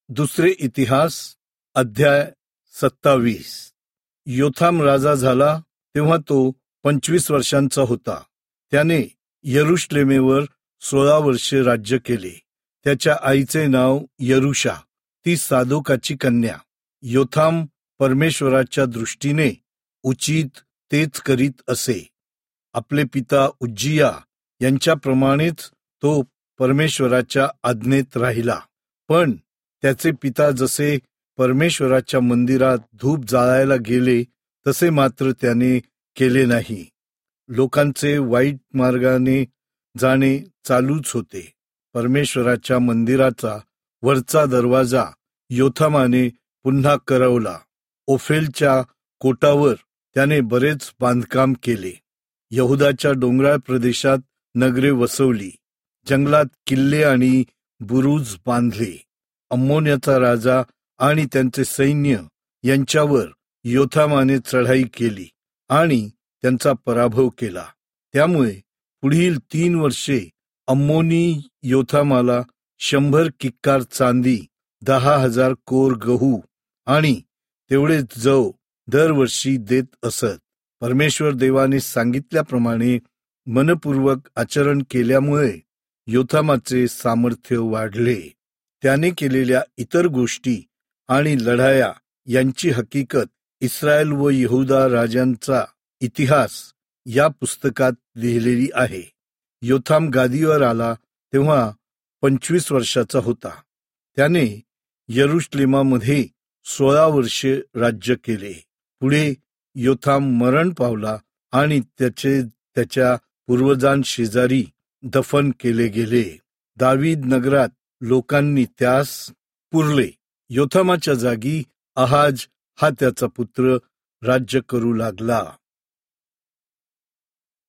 दुसरे इतिहास अध्याय 27. योथाम राजा झाला तेव्हा तो 25 वर्षांचा होता. त्याने यरुशलेमेवर 16 वर्षे राज्य केले. त्याच्या आईचे नाव यरुषा, ती सादोकाची कन्या. योथाम परमेश्वराच्या दृष्टीने उचित तेच करीत असे. आपले पिता उज्जिया यांच्याप्रमाणेच तो परमेश्वराच्या आज्ञेत राहिला. पण त्याचे पिता जसे परमेश्वराच्या मंदिरात धूप जाळायला गेले तसे मात्र त्याने केले नाही. लोकांचे वाईट मार्गाने जाणे चालूच होते. परमेश्वराच्या मंदिराचा वरचा दरवाजा योथामाने पुन्हा करवला. ओफेलच्या कोटावर त्याने बरेच बांधकाम केले. यहुदाच्या डोंगराळ प्रदेशात नगरे वसवली. जंगलात किल्ले आणि बुरुज बांधले. अम्मोन्याचा राजा आणि त्यांचे सैन्य यांच्यावर योथामाने चढाई केली आणि त्यांचा पराभव केला. त्यामुळे पुढील 3 वर्षे अम्मोनी योथामाला 100 किक्कार चांदी, 10,000 कोर गहू आणि तेवढेच जव दरवर्षी देत असत. परमेश्वर देवाने सांगितल्याप्रमाणे मनपूर्वक आचरण केल्यामुळे योथामाचे सामर्थ्य वाढले. त्याने केलेल्या इतर गोष्टी आणि लढाया यांची हकीकत इस्रायल व यहुदा राजांचा इतिहास या पुस्तकात लिहिलेली आहे. योथाम गादीवर आला तेव्हा 25 वर्षाचा होता. त्याने यरुशलेमामध्ये 16 वर्षे राज्य केले. पुढे योथाम मरण पावला आणि त्याच्या पूर्वजांशेजारी दफन केले गेले. दावीद नगरात लोकांनी त्यास पुरले. योथामाच्या जागी आहाज हा त्याचा पुत्र राज्य करू लागला.